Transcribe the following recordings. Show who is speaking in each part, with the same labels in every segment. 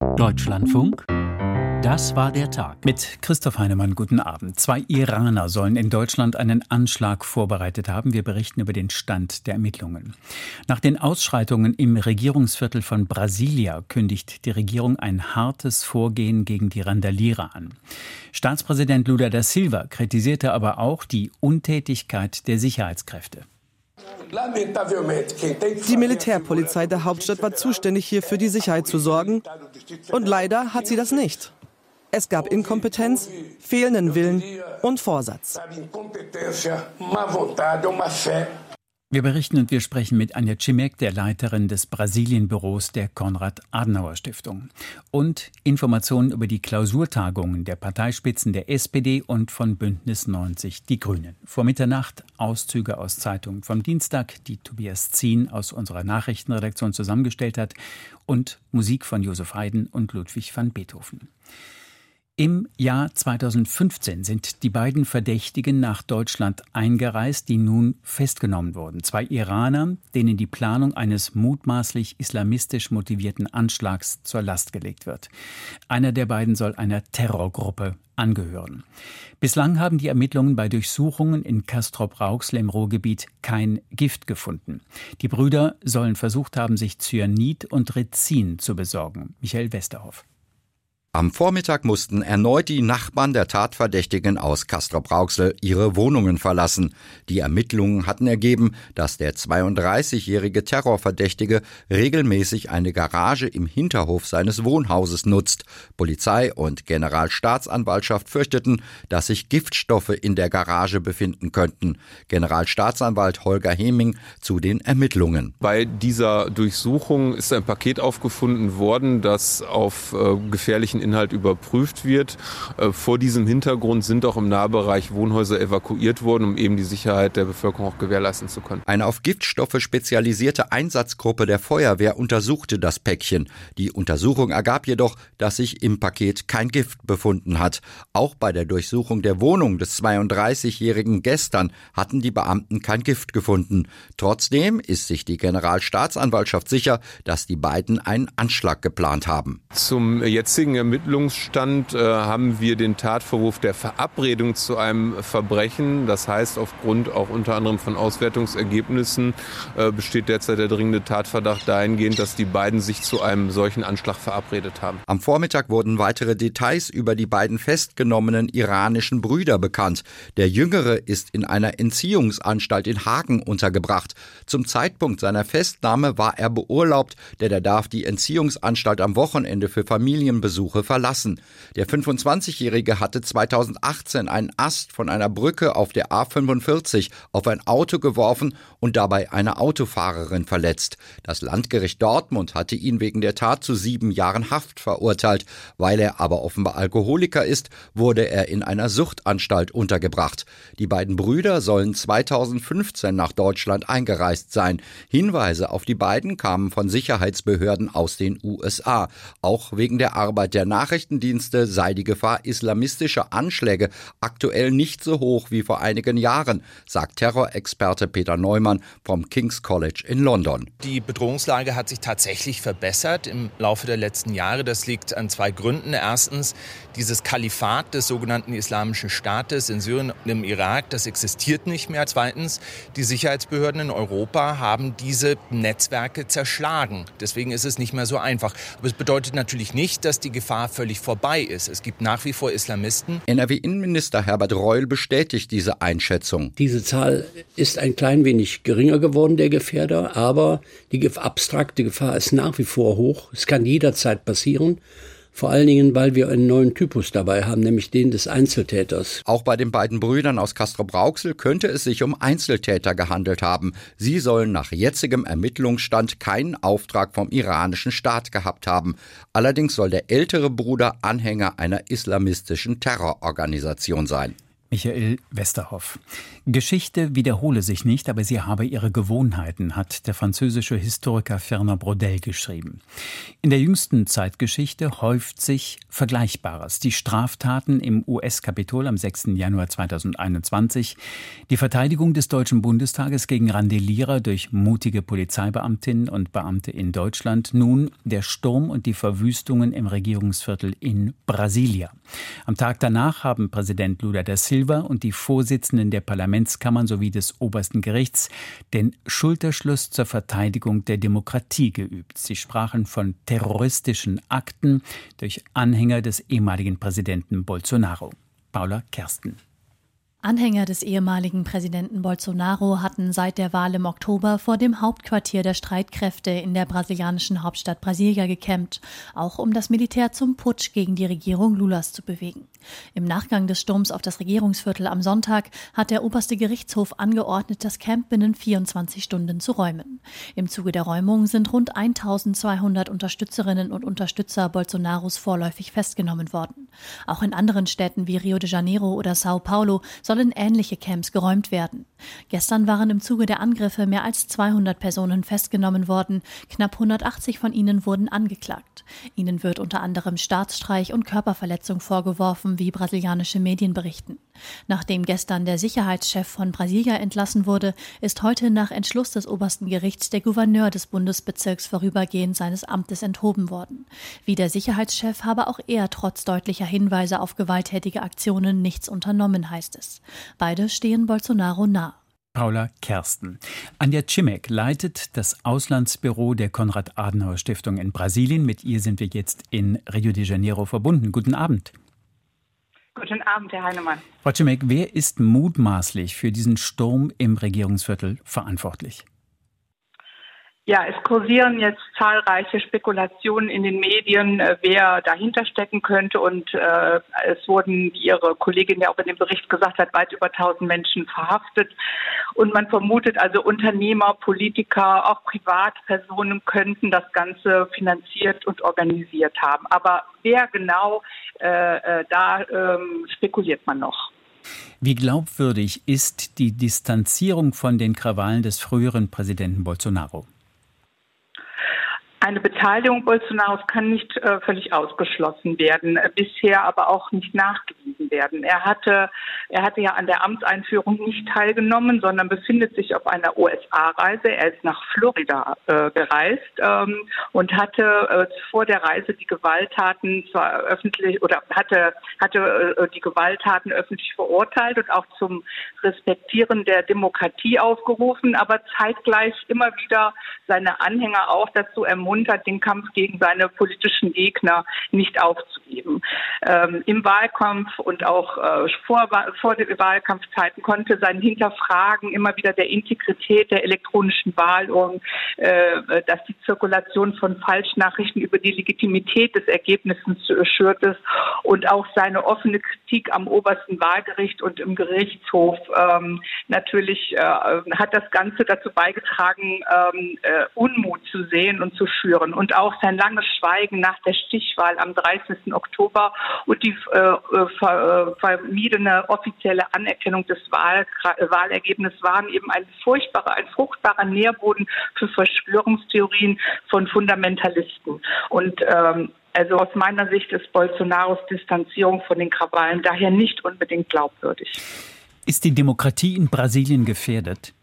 Speaker 1: Deutschlandfunk, das war der Tag. Mit Christoph Heinemann, guten Abend. 2 Iraner sollen in Deutschland einen Anschlag vorbereitet haben. Wir berichten über den Stand der Ermittlungen. Nach den Ausschreitungen im Regierungsviertel von Brasilia kündigt die Regierung ein hartes Vorgehen gegen die Randalierer an. Staatspräsident Lula da Silva kritisierte aber auch die Untätigkeit der Sicherheitskräfte.
Speaker 2: Die Militärpolizei der Hauptstadt war zuständig, hier für die Sicherheit zu sorgen. Und leider hat sie das nicht. Es gab Inkompetenz, fehlenden Willen und Vorsatz.
Speaker 1: Wir berichten und wir sprechen mit Anja Cimek, der Leiterin des Brasilien-Büros der Konrad-Adenauer-Stiftung. Und Informationen über die Klausurtagungen der Parteispitzen der SPD und von Bündnis 90 Die Grünen. Vor Mitternacht Auszüge aus Zeitungen vom Dienstag, die Tobias Zien aus unserer Nachrichtenredaktion zusammengestellt hat, und Musik von Josef Haydn und Ludwig van Beethoven. Im Jahr 2015 sind die beiden Verdächtigen nach Deutschland eingereist, die nun festgenommen wurden. 2 Iraner, denen die Planung eines mutmaßlich islamistisch motivierten Anschlags zur Last gelegt wird. Einer der beiden soll einer Terrorgruppe angehören. Bislang haben die Ermittlungen bei Durchsuchungen in Castrop-Rauxel im Ruhrgebiet kein Gift gefunden. Die Brüder sollen versucht haben, sich Cyanid und Rizin zu besorgen. Michael Westerhoff.
Speaker 3: Am Vormittag mussten erneut die Nachbarn der Tatverdächtigen aus Castrop-Rauxel ihre Wohnungen verlassen. Die Ermittlungen hatten ergeben, dass der 32-jährige Terrorverdächtige regelmäßig eine Garage im Hinterhof seines Wohnhauses nutzt. Polizei und Generalstaatsanwaltschaft fürchteten, dass sich Giftstoffe in der Garage befinden könnten. Generalstaatsanwalt Holger Heming zu den Ermittlungen.
Speaker 4: Bei dieser Durchsuchung ist ein Paket aufgefunden worden, das auf gefährlichen Inhalt überprüft wird. Vor diesem Hintergrund sind auch im Nahbereich Wohnhäuser evakuiert worden, um eben die Sicherheit der Bevölkerung auch gewährleisten zu können.
Speaker 3: Eine auf Giftstoffe spezialisierte Einsatzgruppe der Feuerwehr untersuchte das Päckchen. Die Untersuchung ergab jedoch, dass sich im Paket kein Gift befunden hat. Auch bei der Durchsuchung der Wohnung des 32-jährigen gestern hatten die Beamten kein Gift gefunden. Trotzdem ist sich die Generalstaatsanwaltschaft sicher, dass die beiden einen Anschlag geplant haben.
Speaker 4: Zum jetzigen Ermittlungsstand haben wir den Tatvorwurf der Verabredung zu einem Verbrechen. Das heißt, aufgrund auch unter anderem von Auswertungsergebnissen besteht derzeit der dringende Tatverdacht dahingehend, dass die beiden sich zu einem solchen Anschlag verabredet haben.
Speaker 3: Am Vormittag wurden weitere Details über die beiden festgenommenen iranischen Brüder bekannt. Der Jüngere ist in einer Entziehungsanstalt in Hagen untergebracht. Zum Zeitpunkt seiner Festnahme war er beurlaubt, denn er darf die Entziehungsanstalt am Wochenende für Familienbesuche verlassen. Der 25-Jährige hatte 2018 einen Ast von einer Brücke auf der A45 auf ein Auto geworfen und dabei eine Autofahrerin verletzt. Das Landgericht Dortmund hatte ihn wegen der Tat zu 7 Jahren Haft verurteilt. Weil er aber offenbar Alkoholiker ist, wurde er in einer Suchtanstalt untergebracht. Die beiden Brüder sollen 2015 nach Deutschland eingereist sein. Hinweise auf die beiden kamen von Sicherheitsbehörden aus den USA. Auch wegen der Arbeit der Nachrichtendienste sei die Gefahr islamistischer Anschläge aktuell nicht so hoch wie vor einigen Jahren, sagt Terrorexperte Peter Neumann vom King's College in London.
Speaker 5: Die Bedrohungslage hat sich tatsächlich verbessert im Laufe der letzten Jahre. Das liegt an 2 Gründen. Erstens, dieses Kalifat des sogenannten Islamischen Staates in Syrien und im Irak, das existiert nicht mehr. Zweitens, die Sicherheitsbehörden in Europa haben diese Netzwerke zerschlagen. Deswegen ist es nicht mehr so einfach. Aber es bedeutet natürlich nicht, dass die Gefahr völlig vorbei ist. Es gibt nach wie vor Islamisten.
Speaker 3: NRW-Innenminister Herbert Reul bestätigt diese Einschätzung.
Speaker 6: Diese Zahl ist ein klein wenig geringer geworden, der Gefährder, aber die abstrakte Gefahr ist nach wie vor hoch. Es kann jederzeit passieren. Vor allen Dingen, weil wir einen neuen Typus dabei haben, nämlich den des Einzeltäters.
Speaker 3: Auch bei den beiden Brüdern aus Castrop-Rauxel könnte es sich um Einzeltäter gehandelt haben. Sie sollen nach jetzigem Ermittlungsstand keinen Auftrag vom iranischen Staat gehabt haben. Allerdings soll der ältere Bruder Anhänger einer islamistischen Terrororganisation sein.
Speaker 1: Michael Westerhoff. Geschichte wiederhole sich nicht, aber sie habe ihre Gewohnheiten, hat der französische Historiker Fernand Braudel geschrieben. In der jüngsten Zeitgeschichte häuft sich Vergleichbares. Die Straftaten im US-Kapitol am 6. Januar 2021, die Verteidigung des Deutschen Bundestages gegen Randalierer durch mutige Polizeibeamtinnen und Beamte in Deutschland, nun der Sturm und die Verwüstungen im Regierungsviertel in Brasilia. Am Tag danach haben Präsident Lula da Silva und die Vorsitzenden der Parlamentskammern sowie des obersten Gerichts den Schulterschluss zur Verteidigung der Demokratie geübt. Sie sprachen von terroristischen Akten durch Anhänger des ehemaligen Präsidenten Bolsonaro. Paula Kersten.
Speaker 7: Anhänger des ehemaligen Präsidenten Bolsonaro hatten seit der Wahl im Oktober vor dem Hauptquartier der Streitkräfte in der brasilianischen Hauptstadt Brasilia gecampt, auch um das Militär zum Putsch gegen die Regierung Lulas zu bewegen. Im Nachgang des Sturms auf das Regierungsviertel am Sonntag hat der oberste Gerichtshof angeordnet, das Camp binnen 24 Stunden zu räumen. Im Zuge der Räumung sind rund 1200 Unterstützerinnen und Unterstützer Bolsonaros vorläufig festgenommen worden. Auch in anderen Städten wie Rio de Janeiro oder Sao Paulo sollen ähnliche Camps geräumt werden. Gestern waren im Zuge der Angriffe mehr als 200 Personen festgenommen worden. Knapp 180 von ihnen wurden angeklagt. Ihnen wird unter anderem Staatsstreich und Körperverletzung vorgeworfen, wie brasilianische Medien berichten. Nachdem gestern der Sicherheitschef von Brasilia entlassen wurde, ist heute nach Entschluss des obersten Gerichts der Gouverneur des Bundesbezirks vorübergehend seines Amtes enthoben worden. Wie der Sicherheitschef habe auch er trotz deutlicher Hinweise auf gewalttätige Aktionen nichts unternommen, heißt es. Beide stehen Bolsonaro nah.
Speaker 1: Paula Kersten. Anja Cimek leitet das Auslandsbüro der Konrad-Adenauer-Stiftung in Brasilien. Mit ihr sind wir jetzt in Rio de Janeiro verbunden. Guten Abend.
Speaker 8: Guten Abend, Herr Heinemann.
Speaker 1: Frau Cimek, wer ist mutmaßlich für diesen Sturm im Regierungsviertel verantwortlich?
Speaker 8: Ja, es kursieren jetzt zahlreiche Spekulationen in den Medien, wer dahinter stecken könnte. Und es wurden, wie Ihre Kollegin ja auch in dem Bericht gesagt hat, weit über 1000 Menschen verhaftet. Und man vermutet also Unternehmer, Politiker, auch Privatpersonen könnten das Ganze finanziert und organisiert haben. Aber wer genau, da spekuliert man noch.
Speaker 1: Wie glaubwürdig ist die Distanzierung von den Krawallen des früheren Präsidenten Bolsonaro?
Speaker 8: Eine Beteiligung Bolsonaros kann nicht völlig ausgeschlossen werden, bisher aber auch nicht nachgewiesen werden. Er hatte ja an der Amtseinführung nicht teilgenommen, sondern befindet sich auf einer USA-Reise. Er ist nach Florida gereist und hatte vor der Reise die Gewalttaten zwar öffentlich oder hatte die Gewalttaten öffentlich verurteilt und auch zum Respektieren der Demokratie aufgerufen, aber zeitgleich immer wieder seine Anhänger auch dazu ermuntert, den Kampf gegen seine politischen Gegner nicht aufzugeben. Im Wahlkampf und auch vor den Wahlkampfzeiten konnte sein Hinterfragen immer wieder der Integrität der elektronischen Wahlurnen, dass die Zirkulation von Falschnachrichten über die Legitimität des Ergebnisses schürt ist und auch seine offene Kritik am obersten Wahlgericht und im Gerichtshof. Natürlich hat das Ganze dazu beigetragen, Unmut zu sehen und zu schüren. Und auch sein langes Schweigen nach der Stichwahl am 30. Oktober und die vermiedene offizielle Anerkennung des Wahlergebnisses waren eben ein fruchtbarer Nährboden für Verschwörungstheorien von Fundamentalisten. Und also aus meiner Sicht ist Bolsonaros Distanzierung von den Krawallen daher nicht unbedingt glaubwürdig.
Speaker 1: Ist die Demokratie in Brasilien gefährdet?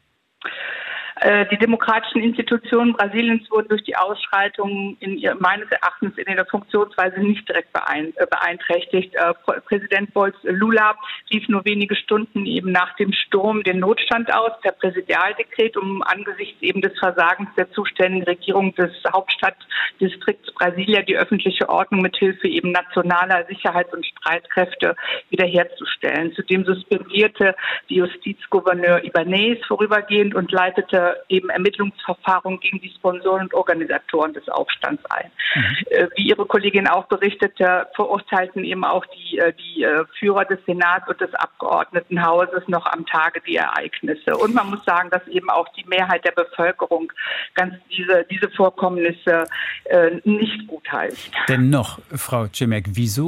Speaker 8: Die demokratischen Institutionen Brasiliens wurden durch die Ausschreitungen meines Erachtens in der Funktionsweise nicht direkt beeinträchtigt. Präsident Lula rief nur wenige Stunden eben nach dem Sturm den Notstand aus, per Präsidialdekret, um angesichts eben des Versagens der zuständigen Regierung des Hauptstadtdistrikts Brasilia die öffentliche Ordnung mithilfe eben nationaler Sicherheits- und Streitkräfte wiederherzustellen. Zudem suspendierte die Justizgouverneur Ibanez vorübergehend und leitete eben Ermittlungsverfahren gegen die Sponsoren und Organisatoren des Aufstands ein. Wie Ihre Kollegin auch berichtete, verurteilten eben auch die Führer des Senats und des Abgeordnetenhauses noch am Tage die Ereignisse. Und man muss sagen, dass eben auch die Mehrheit der Bevölkerung diese Vorkommnisse nicht gutheißt.
Speaker 1: Dennoch, Frau Cimek, wieso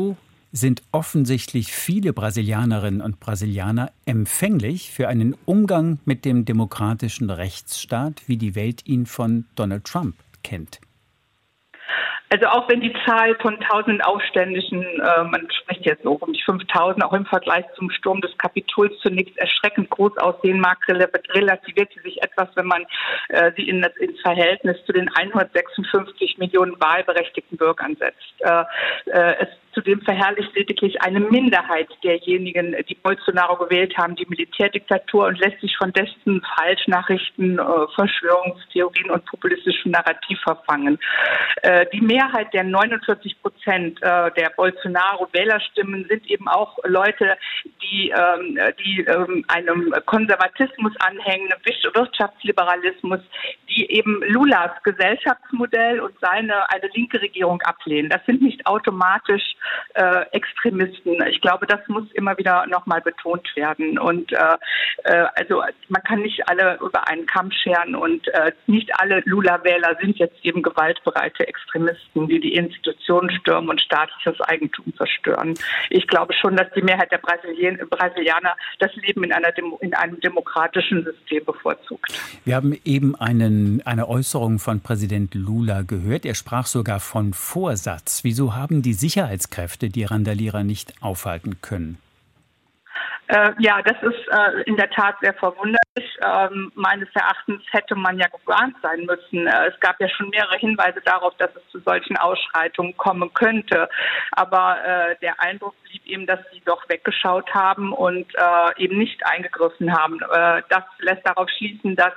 Speaker 1: Sind offensichtlich viele Brasilianerinnen und Brasilianer empfänglich für einen Umgang mit dem demokratischen Rechtsstaat, wie die Welt ihn von Donald Trump kennt?
Speaker 8: Also auch wenn die Zahl von tausenden Aufständischen, man spricht jetzt so um die 5.000, auch im Vergleich zum Sturm des Kapitols zunächst erschreckend groß aussehen mag, relativiert sie sich etwas, wenn man sie ins Verhältnis zu den 156 Millionen wahlberechtigten Bürgern setzt. Zudem verherrlicht lediglich eine Minderheit derjenigen, die Bolsonaro gewählt haben, die Militärdiktatur und lässt sich von dessen Falschnachrichten, Verschwörungstheorien und populistischem Narrativ verfangen. Die Mehrheit der 49% der Bolsonaro-Wählerstimmen sind eben auch Leute, die einem Konservatismus anhängen, Wirtschaftsliberalismus, die eben Lulas Gesellschaftsmodell und eine linke Regierung ablehnen. Das sind nicht automatisch Extremisten. Ich glaube, das muss immer wieder nochmal betont werden. Und also man kann nicht alle über einen Kamm scheren und nicht alle Lula-Wähler sind jetzt eben gewaltbereite Extremisten, die Institutionen stürmen und staatliches Eigentum zerstören. Ich glaube schon, dass die Mehrheit der Brasilianer das Leben in einem demokratischen System bevorzugt.
Speaker 1: Wir haben eben eine Äußerung von Präsident Lula gehört. Er sprach sogar von Vorsatz. Wieso haben die Sicherheitskräfte die Randalierer nicht aufhalten können?
Speaker 8: Ja, das ist in der Tat sehr verwunderlich. Meines Erachtens hätte man ja gewarnt sein müssen. Es gab ja schon mehrere Hinweise darauf, dass es zu solchen Ausschreitungen kommen könnte. Aber der Eindruck blieb eben, dass sie doch weggeschaut haben und eben nicht eingegriffen haben. Das lässt darauf schließen, dass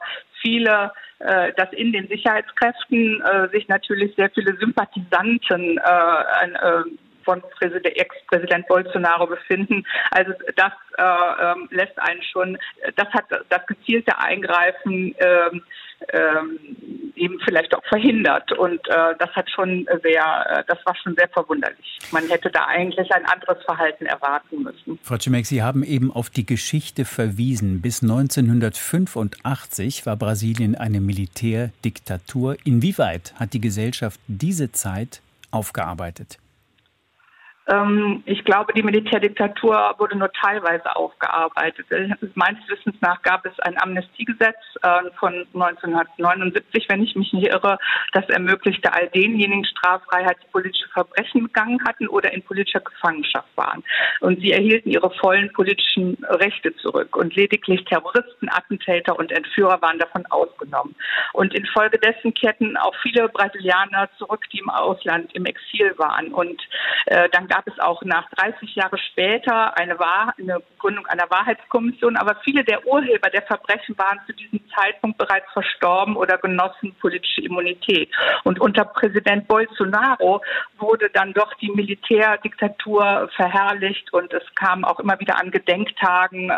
Speaker 8: dass in den Sicherheitskräften sich natürlich sehr viele Sympathisanten von Ex-Präsident Bolsonaro befinden. Also das lässt einen schon, das hat das gezielte Eingreifen eben vielleicht auch verhindert. Und das war schon sehr verwunderlich. Man hätte da eigentlich ein anderes Verhalten erwarten müssen.
Speaker 1: Frau Cimek, Sie haben eben auf die Geschichte verwiesen. Bis 1985 war Brasilien eine Militärdiktatur. Inwieweit hat die Gesellschaft diese Zeit aufgearbeitet?
Speaker 8: Ich glaube, die Militärdiktatur wurde nur teilweise aufgearbeitet. Meines Wissens nach gab es ein Amnestiegesetz von 1979, wenn ich mich nicht irre, das ermöglichte all denjenigen Straffreiheit, die politische Verbrechen begangen hatten oder in politischer Gefangenschaft waren. Und sie erhielten ihre vollen politischen Rechte zurück. Und lediglich Terroristen, Attentäter und Entführer waren davon ausgenommen. Und infolgedessen kehrten auch viele Brasilianer zurück, die im Ausland im Exil waren. Und dann gab es auch nach 30 Jahre später eine Gründung einer Wahrheitskommission, aber viele der Urheber der Verbrechen waren zu diesem Zeitpunkt bereits verstorben oder genossen politische Immunität. Und unter Präsident Bolsonaro wurde dann doch die Militärdiktatur verherrlicht und es kam auch immer wieder an Gedenktagen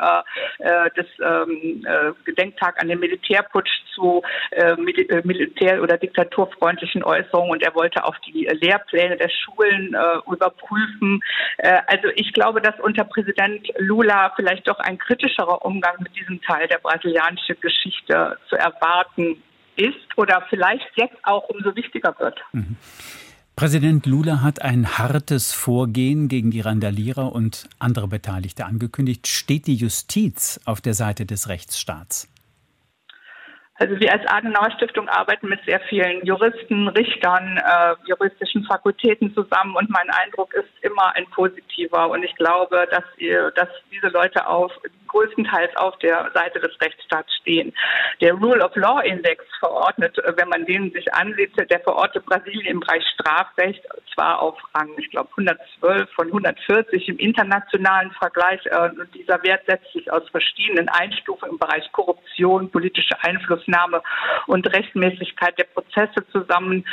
Speaker 8: Gedenktag an den Militärputsch zu militär- oder diktaturfreundlichen Äußerungen und er wollte auch die Lehrpläne der Schulen überprüfen. Also ich glaube, dass unter Präsident Lula vielleicht doch ein kritischerer Umgang mit diesem Teil der brasilianischen Geschichte zu erwarten ist oder vielleicht jetzt auch umso wichtiger wird.
Speaker 1: Mhm. Präsident Lula hat ein hartes Vorgehen gegen die Randalierer und andere Beteiligte angekündigt. Steht die Justiz auf der Seite des Rechtsstaats?
Speaker 8: Also wir als Adenauer-Stiftung arbeiten mit sehr vielen Juristen, Richtern, juristischen Fakultäten zusammen und mein Eindruck ist immer ein positiver und ich glaube, dass diese Leute größtenteils auf der Seite des Rechtsstaats stehen. Der Rule of Law Index verordnet, wenn man den sich ansieht, der verortet Brasilien im Bereich Strafrecht zwar auf Rang, ich glaube 112 von 140 im internationalen Vergleich. Und dieser Wert setzt sich aus verschiedenen Einstufungen im Bereich Korruption, politische Einflussnahme und Rechtmäßigkeit der Prozesse zusammen.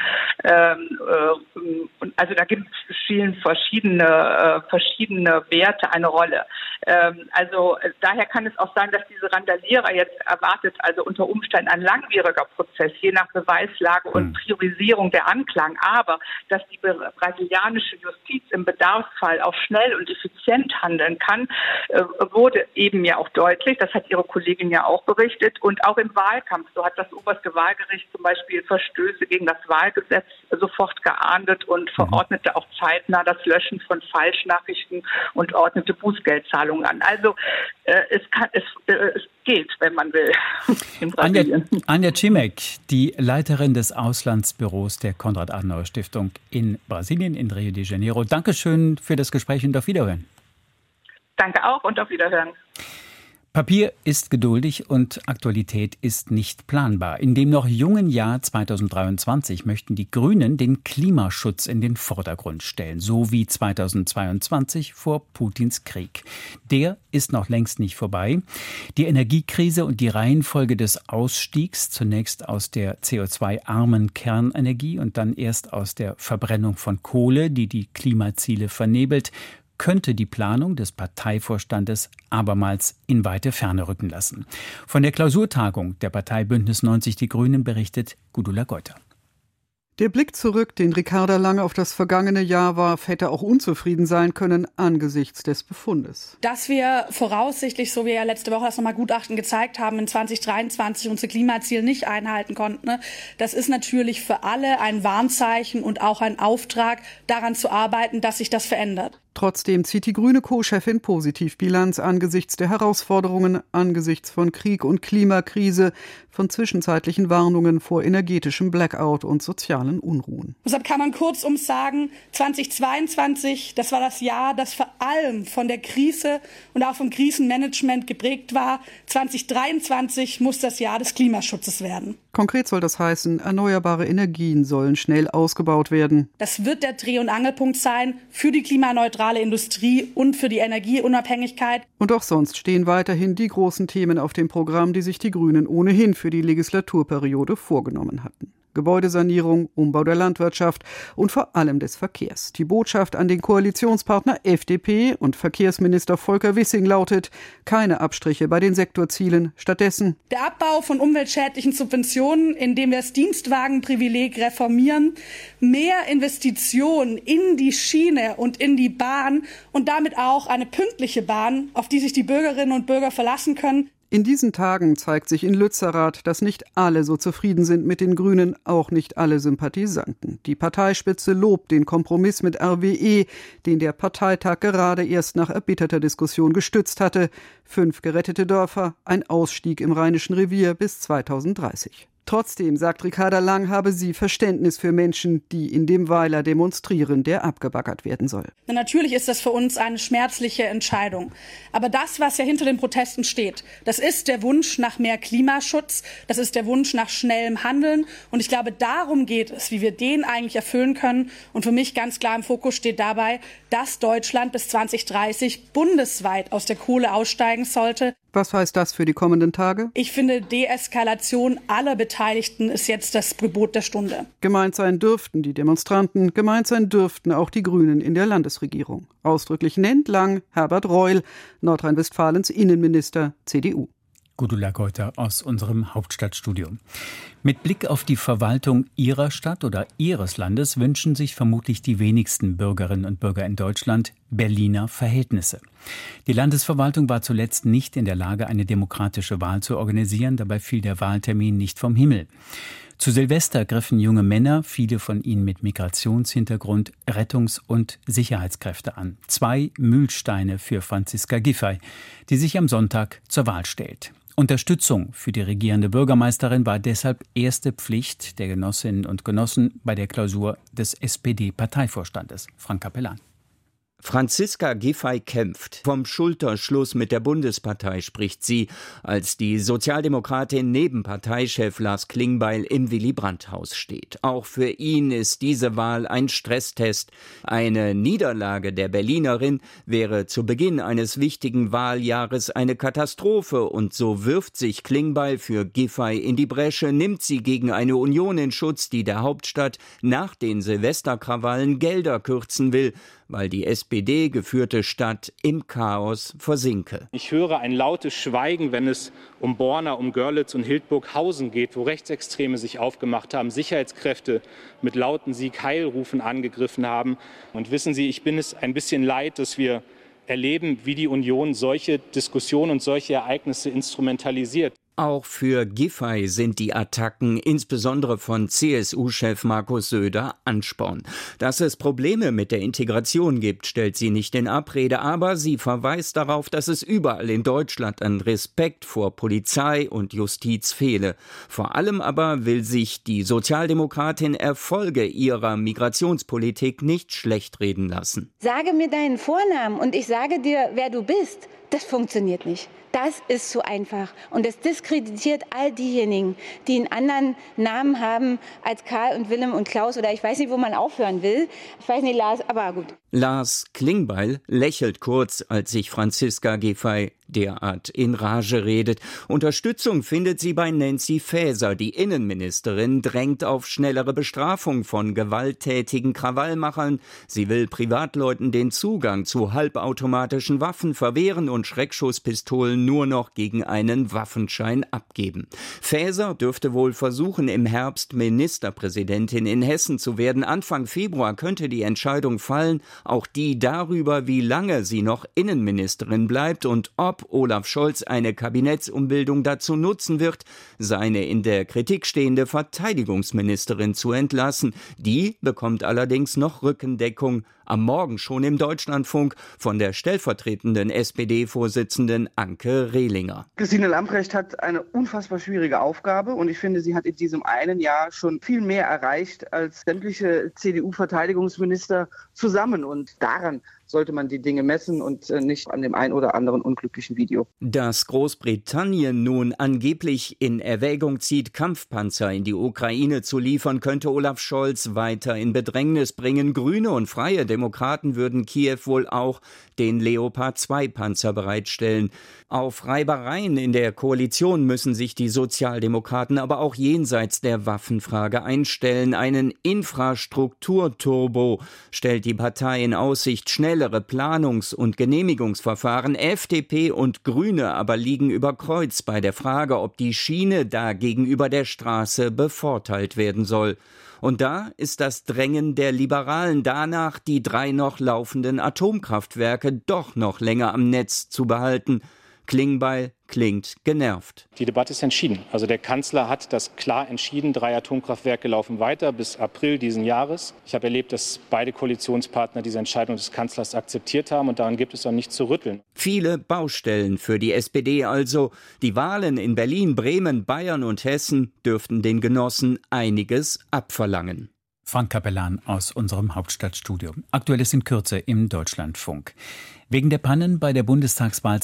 Speaker 8: Also da gibt es verschiedene Werte eine Rolle. Also daher kann es auch sein, dass diese Randalierer jetzt erwartet, also unter Umständen ein langwieriger Prozess, je nach Beweislage und Priorisierung der Anklagen, aber dass die brasilianische Justiz im Bedarfsfall auch schnell und effizient handeln kann, wurde eben ja auch deutlich, das hat Ihre Kollegin ja auch berichtet und auch im Wahlkampf So hat das oberste Wahlgericht zum Beispiel Verstöße gegen das Wahlgesetz sofort geahndet und verordnete auch zeitnah das Löschen von Falschnachrichten und ordnete Bußgeldzahlungen an. Also es geht, wenn man will. In Brasilien.
Speaker 1: Anja Cimek, die Leiterin des Auslandsbüros der Konrad-Adenauer-Stiftung in Brasilien, in Rio de Janeiro. Dankeschön für das Gespräch und auf Wiederhören.
Speaker 8: Danke auch und auf Wiederhören.
Speaker 1: Papier ist geduldig und Aktualität ist nicht planbar. In dem noch jungen Jahr 2023 möchten die Grünen den Klimaschutz in den Vordergrund stellen, so wie 2022 vor Putins Krieg. Der ist noch längst nicht vorbei. Die Energiekrise und die Reihenfolge des Ausstiegs, zunächst aus der CO2-armen Kernenergie und dann erst aus der Verbrennung von Kohle, die die Klimaziele vernebelt, könnte die Planung des Parteivorstandes abermals in weite Ferne rücken lassen. Von der Klausurtagung der Partei Bündnis 90 Die Grünen berichtet Gudula Geuter.
Speaker 9: Der Blick zurück, den Ricarda Lang auf das vergangene Jahr warf, hätte auch unzufrieden sein können angesichts des Befundes.
Speaker 10: Dass wir voraussichtlich, so wie ja letzte Woche das nochmal Gutachten gezeigt haben, in 2023 unsere Klimaziele nicht einhalten konnten, das ist natürlich für alle ein Warnzeichen und auch ein Auftrag, daran zu arbeiten, dass sich das verändert.
Speaker 9: Trotzdem zieht die grüne Co-Chefin Positivbilanz angesichts der Herausforderungen, angesichts von Krieg und Klimakrise, von zwischenzeitlichen Warnungen vor energetischem Blackout und sozialen Unruhen.
Speaker 10: Deshalb kann man kurzum sagen, 2022, das war das Jahr, das vor allem von der Krise und auch vom Krisenmanagement geprägt war. 2023 muss das Jahr des Klimaschutzes werden.
Speaker 9: Konkret soll das heißen, erneuerbare Energien sollen schnell ausgebaut werden.
Speaker 10: Das wird der Dreh- und Angelpunkt sein für die klimaneutrale Industrie und für die Energieunabhängigkeit.
Speaker 9: Und auch sonst stehen weiterhin die großen Themen auf dem Programm, die sich die Grünen ohnehin für die Legislaturperiode vorgenommen hatten. Gebäudesanierung, Umbau der Landwirtschaft und vor allem des Verkehrs. Die Botschaft an den Koalitionspartner FDP und Verkehrsminister Volker Wissing lautet: keine Abstriche bei den Sektorzielen, stattdessen
Speaker 10: der Abbau von umweltschädlichen Subventionen, indem wir das Dienstwagenprivileg reformieren, mehr Investitionen in die Schiene und in die Bahn und damit auch eine pünktliche Bahn, auf die sich die Bürgerinnen und Bürger verlassen können.
Speaker 9: In diesen Tagen zeigt sich in Lützerath, dass nicht alle so zufrieden sind mit den Grünen, auch nicht alle Sympathisanten. Die Parteispitze lobt den Kompromiss mit RWE, den der Parteitag gerade erst nach erbitterter Diskussion gestützt hatte. 5 gerettete Dörfer, ein Ausstieg im Rheinischen Revier bis 2030. Trotzdem, sagt Ricarda Lang, habe sie Verständnis für Menschen, die in dem Weiler demonstrieren, der abgebaggert werden soll.
Speaker 10: Natürlich ist das für uns eine schmerzliche Entscheidung. Aber das, was ja hinter den Protesten steht, das ist der Wunsch nach mehr Klimaschutz, das ist der Wunsch nach schnellem Handeln. Und ich glaube, darum geht es, wie wir den eigentlich erfüllen können. Und für mich ganz klar im Fokus steht dabei, dass Deutschland bis 2030 bundesweit aus der Kohle aussteigen sollte.
Speaker 9: Was heißt das für die kommenden Tage?
Speaker 10: Ich finde, Deeskalation aller Beteiligten ist jetzt das Gebot der Stunde.
Speaker 9: Gemeint sein dürften die Demonstranten, gemeint sein dürften auch die Grünen in der Landesregierung. Ausdrücklich nennt Lang Herbert Reul, Nordrhein-Westfalens Innenminister, CDU.
Speaker 1: Gudula Geuter aus unserem Hauptstadtstudio. Mit Blick auf die Verwaltung Ihrer Stadt oder Ihres Landes wünschen sich vermutlich die wenigsten Bürgerinnen und Bürger in Deutschland Berliner Verhältnisse. Die Landesverwaltung war zuletzt nicht in der Lage, eine demokratische Wahl zu organisieren. Dabei fiel der Wahltermin nicht vom Himmel. Zu Silvester griffen junge Männer, viele von ihnen mit Migrationshintergrund, Rettungs- und Sicherheitskräfte an. 2 Mühlsteine für Franziska Giffey, die sich am Sonntag zur Wahl stellt. Unterstützung für die regierende Bürgermeisterin war deshalb erste Pflicht der Genossinnen und Genossen bei der Klausur des SPD-Parteivorstandes. Frank Capellan.
Speaker 11: Franziska Giffey kämpft. Vom Schulterschluss mit der Bundespartei spricht sie, als die Sozialdemokratin neben Parteichef Lars Klingbeil im Willy-Brandt-Haus steht. Auch für ihn ist diese Wahl ein Stresstest. Eine Niederlage der Berlinerin wäre zu Beginn eines wichtigen Wahljahres eine Katastrophe. Und so wirft sich Klingbeil für Giffey in die Bresche, nimmt sie gegen eine Union in Schutz, die der Hauptstadt nach den Silvesterkrawallen Gelder kürzen will, weil die SPD-geführte Stadt im Chaos versinke.
Speaker 12: Ich höre ein lautes Schweigen, wenn es um Borna, um Görlitz und Hildburghausen geht, wo Rechtsextreme sich aufgemacht haben, Sicherheitskräfte mit lauten Sieg-Heil-Rufen angegriffen haben. Und wissen Sie, ich bin es ein bisschen leid, dass wir erleben, wie die Union solche Diskussionen und solche Ereignisse instrumentalisiert.
Speaker 11: Auch für Giffey sind die Attacken, insbesondere von CSU-Chef Markus Söder, Ansporn. Dass es Probleme mit der Integration gibt, stellt sie nicht in Abrede, aber sie verweist darauf, dass es überall in Deutschland an Respekt vor Polizei und Justiz fehle. Vor allem aber will sich die Sozialdemokratin Erfolge ihrer Migrationspolitik nicht schlechtreden lassen.
Speaker 13: Sage mir deinen Vornamen und ich sage dir, wer du bist. Das funktioniert nicht. Das ist zu einfach. Und es diskreditiert all diejenigen, die einen anderen Namen haben als Karl und Willem und Klaus. Oder ich weiß nicht, wo man aufhören will. Ich weiß nicht, Lars, aber gut.
Speaker 11: Lars Klingbeil lächelt kurz, als sich Franziska Giffey derart in Rage redet. Unterstützung findet sie bei Nancy Faeser. Die Innenministerin drängt auf schnellere Bestrafung von gewalttätigen Krawallmachern. Sie will Privatleuten den Zugang zu halbautomatischen Waffen verwehren und Schreckschusspistolen nur noch gegen einen Waffenschein abgeben. Faeser dürfte wohl versuchen, im Herbst Ministerpräsidentin in Hessen zu werden. Anfang Februar könnte die Entscheidung fallen, auch die darüber, wie lange sie noch Innenministerin bleibt und ob Olaf Scholz eine Kabinettsumbildung dazu nutzen wird, seine in der Kritik stehende Verteidigungsministerin zu entlassen. Die bekommt allerdings noch Rückendeckung, am Morgen schon im Deutschlandfunk, von der stellvertretenden SPD-Vorsitzenden Anke Rehlinger.
Speaker 14: Christine Lambrecht hat eine unfassbar schwierige Aufgabe und ich finde, sie hat in diesem einen Jahr schon viel mehr erreicht als sämtliche CDU-Verteidigungsminister zusammen, und daran sollte man die Dinge messen und nicht an dem ein oder anderen unglücklichen Video.
Speaker 11: Dass Großbritannien nun angeblich in Erwägung zieht, Kampfpanzer in die Ukraine zu liefern, könnte Olaf Scholz weiter in Bedrängnis bringen. Grüne und Freie Demokraten würden Kiew wohl auch den Leopard-2-Panzer bereitstellen. Auf Reibereien in der Koalition müssen sich die Sozialdemokraten aber auch jenseits der Waffenfrage einstellen. Einen Infrastrukturturbo stellt die Partei in Aussicht. Schnellere Planungs- und Genehmigungsverfahren. FDP und Grüne aber liegen über Kreuz bei der Frage, ob die Schiene da gegenüber der Straße bevorteilt werden soll. Und da ist das Drängen der Liberalen danach, die 3 noch laufenden Atomkraftwerke doch noch länger am Netz zu behalten. Klingbeil klingt genervt.
Speaker 12: Die Debatte ist entschieden. Also der Kanzler hat das klar entschieden. 3 Atomkraftwerke laufen weiter bis April diesen Jahres. Ich habe erlebt, dass beide Koalitionspartner diese Entscheidung des Kanzlers akzeptiert haben und daran gibt es auch nichts zu rütteln.
Speaker 11: Viele Baustellen für die SPD also. Die Wahlen in Berlin, Bremen, Bayern und Hessen dürften den Genossen einiges abverlangen.
Speaker 1: Frank Capellan aus unserem Hauptstadtstudio. Aktuelles in Kürze im Deutschlandfunk. Wegen der Pannen bei der Bundestagswahl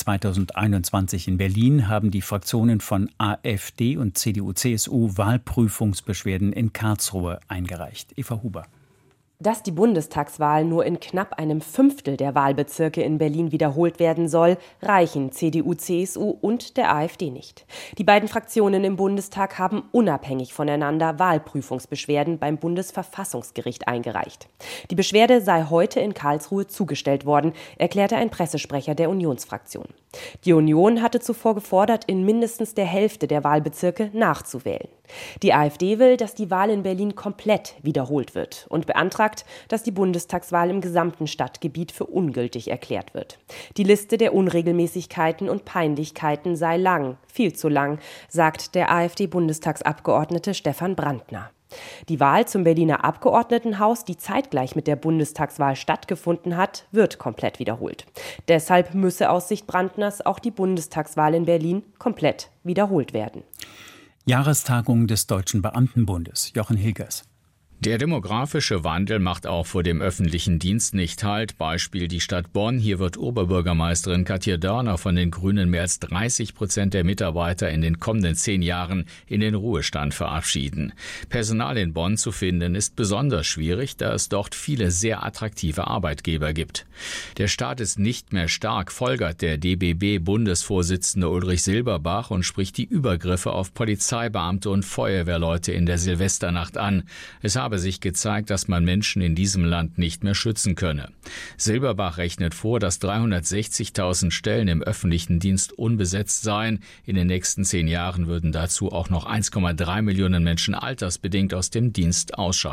Speaker 1: 2021 in Berlin haben die Fraktionen von AfD und CDU/CSU Wahlprüfungsbeschwerden in Karlsruhe eingereicht. Eva Huber.
Speaker 15: Dass die Bundestagswahl nur in knapp einem Fünftel der Wahlbezirke in Berlin wiederholt werden soll, reichen CDU, CSU und der AfD nicht. Die beiden Fraktionen im Bundestag haben unabhängig voneinander Wahlprüfungsbeschwerden beim Bundesverfassungsgericht eingereicht. Die Beschwerde sei heute in Karlsruhe zugestellt worden, erklärte ein Pressesprecher der Unionsfraktion. Die Union hatte zuvor gefordert, in mindestens der Hälfte der Wahlbezirke nachzuwählen. Die AfD will, dass die Wahl in Berlin komplett wiederholt wird und beantragt, dass die Bundestagswahl im gesamten Stadtgebiet für ungültig erklärt wird. Die Liste der Unregelmäßigkeiten und Peinlichkeiten sei lang, viel zu lang, sagt der AfD-Bundestagsabgeordnete Stefan Brandner. Die Wahl zum Berliner Abgeordnetenhaus, die zeitgleich mit der Bundestagswahl stattgefunden hat, wird komplett wiederholt. Deshalb müsse aus Sicht Brandners auch die Bundestagswahl in Berlin komplett wiederholt werden.
Speaker 1: Jahrestagung des Deutschen Beamtenbundes. Jochen Hilgers.
Speaker 16: Der demografische Wandel macht auch vor dem öffentlichen Dienst nicht Halt. Beispiel die Stadt Bonn. Hier wird Oberbürgermeisterin Katja Dörner von den Grünen mehr als 30% der Mitarbeiter in den kommenden 10 Jahren in den Ruhestand verabschieden. Personal in Bonn zu finden ist besonders schwierig, da es dort viele sehr attraktive Arbeitgeber gibt. Der Staat ist nicht mehr stark, folgert der DBB-Bundesvorsitzende Ulrich Silberbach und spricht die Übergriffe auf Polizeibeamte und Feuerwehrleute in der Silvesternacht an. Es habe sich gezeigt, dass man Menschen in diesem Land nicht mehr schützen könne. Silberbach rechnet vor, dass 360.000 Stellen im öffentlichen Dienst unbesetzt seien. In den nächsten 10 Jahren würden dazu auch noch 1,3 Millionen Menschen altersbedingt aus dem Dienst ausscheiden.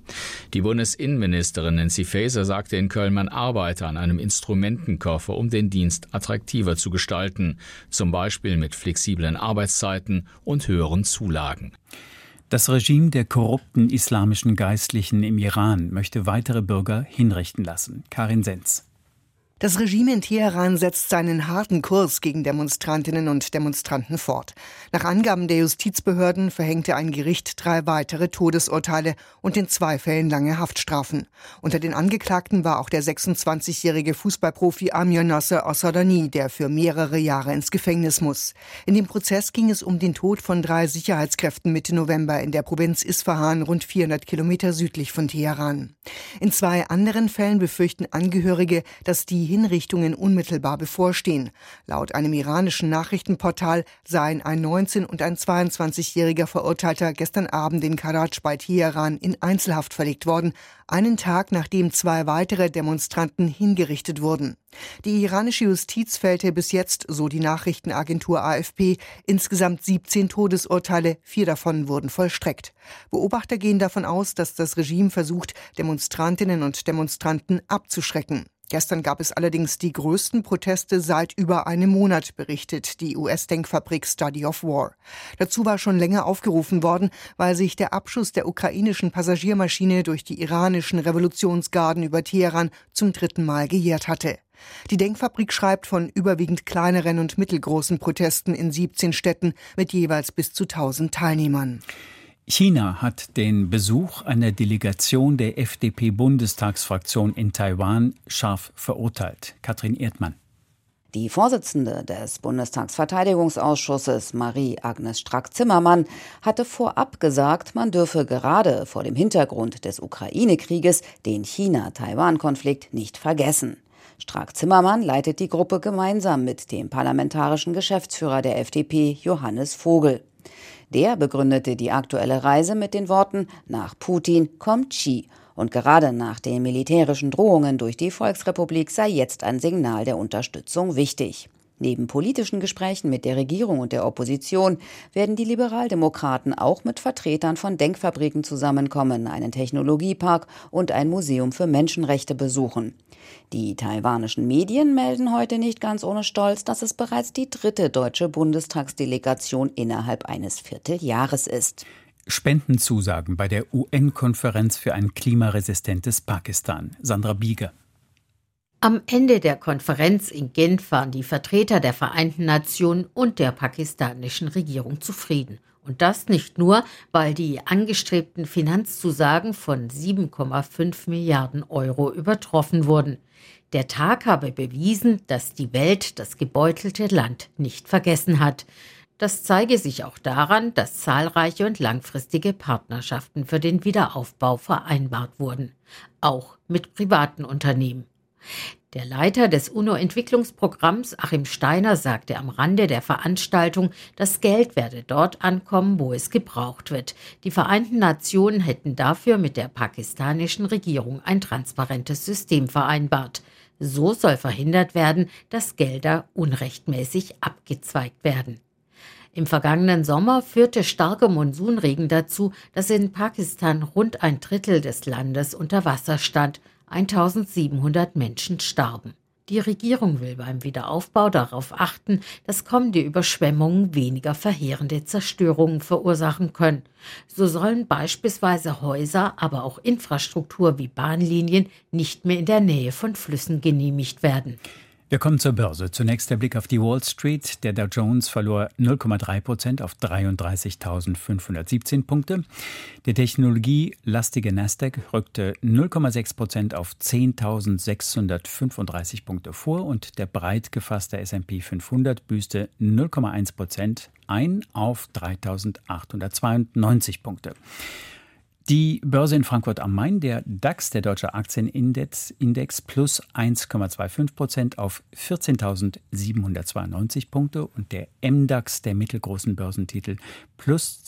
Speaker 16: Die Bundesinnenministerin Nancy Faeser sagte in Köln, man arbeite an einem Instrumentenkoffer, um den Dienst attraktiver zu gestalten, zum Beispiel mit flexiblen Arbeitszeiten und höheren Zulagen.
Speaker 1: Das Regime der korrupten islamischen Geistlichen im Iran möchte weitere Bürger hinrichten lassen. Karin Senz.
Speaker 17: Das Regime in Teheran setzt seinen harten Kurs gegen Demonstrantinnen und Demonstranten fort. Nach Angaben der Justizbehörden verhängte ein Gericht 3 weitere Todesurteile und in 2 Fällen lange Haftstrafen. Unter den Angeklagten war auch der 26-jährige Fußballprofi Amir Nasser Assadani, der für mehrere Jahre ins Gefängnis muss. In dem Prozess ging es um den Tod von 3 Sicherheitskräften Mitte November in der Provinz Isfahan, rund 400 Kilometer südlich von Teheran. In 2 anderen Fällen befürchten Angehörige, dass die Hinrichtungen unmittelbar bevorstehen. Laut einem iranischen Nachrichtenportal seien ein 19- und ein 22-jähriger Verurteilter gestern Abend in Karaj bei Teheran in Einzelhaft verlegt worden, einen Tag nachdem 2 weitere Demonstranten hingerichtet wurden. Die iranische Justiz fällte bis jetzt, so die Nachrichtenagentur AFP, insgesamt 17 Todesurteile, 4 davon wurden vollstreckt. Beobachter gehen davon aus, dass das Regime versucht, Demonstrantinnen und Demonstranten abzuschrecken. Gestern gab es allerdings die größten Proteste seit über einem Monat, berichtet die US-Denkfabrik Study of War. Dazu war schon länger aufgerufen worden, weil sich der Abschuss der ukrainischen Passagiermaschine durch die iranischen Revolutionsgarden über Teheran zum 3. Mal gejährt hatte. Die Denkfabrik schreibt von überwiegend kleineren und mittelgroßen Protesten in 17 Städten mit jeweils bis zu 1000 Teilnehmern.
Speaker 1: China hat den Besuch einer Delegation der FDP-Bundestagsfraktion in Taiwan scharf verurteilt. Katrin Erdmann.
Speaker 18: Die Vorsitzende des Bundestagsverteidigungsausschusses, Marie-Agnes Strack-Zimmermann, hatte vorab gesagt, man dürfe gerade vor dem Hintergrund des Ukraine-Krieges den China-Taiwan-Konflikt nicht vergessen. Strack-Zimmermann leitet die Gruppe gemeinsam mit dem parlamentarischen Geschäftsführer der FDP, Johannes Vogel. Der begründete die aktuelle Reise mit den Worten: Nach Putin kommt Xi. Und gerade nach den militärischen Drohungen durch die Volksrepublik sei jetzt ein Signal der Unterstützung wichtig. Neben politischen Gesprächen mit der Regierung und der Opposition werden die Liberaldemokraten auch mit Vertretern von Denkfabriken zusammenkommen, einen Technologiepark und ein Museum für Menschenrechte besuchen. Die taiwanischen Medien melden heute nicht ganz ohne Stolz, dass es bereits die 3. deutsche Bundestagsdelegation innerhalb eines Vierteljahres ist.
Speaker 1: Spendenzusagen bei der UN-Konferenz für ein klimaresistentes Pakistan. Sandra Bieger.
Speaker 19: Am Ende der Konferenz in Genf waren die Vertreter der Vereinten Nationen und der pakistanischen Regierung zufrieden. Und das nicht nur, weil die angestrebten Finanzzusagen von 7,5 Milliarden Euro übertroffen wurden. Der Tag habe bewiesen, dass die Welt das gebeutelte Land nicht vergessen hat. Das zeige sich auch daran, dass zahlreiche und langfristige Partnerschaften für den Wiederaufbau vereinbart wurden, auch mit privaten Unternehmen. Der Leiter des UNO-Entwicklungsprogramms, Achim Steiner, sagte am Rande der Veranstaltung, das Geld werde dort ankommen, wo es gebraucht wird. Die Vereinten Nationen hätten dafür mit der pakistanischen Regierung ein transparentes System vereinbart. So soll verhindert werden, dass Gelder unrechtmäßig abgezweigt werden. Im vergangenen Sommer führte starker Monsunregen dazu, dass in Pakistan rund ein Drittel des Landes unter Wasser stand. 1700 Menschen starben. Die Regierung will beim Wiederaufbau darauf achten, dass kommende Überschwemmungen weniger verheerende Zerstörungen verursachen können. So sollen beispielsweise Häuser, aber auch Infrastruktur wie Bahnlinien nicht mehr in der Nähe von Flüssen genehmigt werden.
Speaker 1: Wir kommen zur Börse. Zunächst der Blick auf die Wall Street. Der Dow Jones verlor 0,3% auf 33.517 Punkte. Der technologielastige Nasdaq rückte 0,6% auf 10.635 Punkte vor und der breit gefasste S&P 500 büßte 0,1% ein auf 3.892 Punkte. Die Börse in Frankfurt am Main, der DAX, der Deutsche Aktienindex, plus 1,25% auf 14.792 Punkte und der MDAX, der mittelgroßen Börsentitel, plus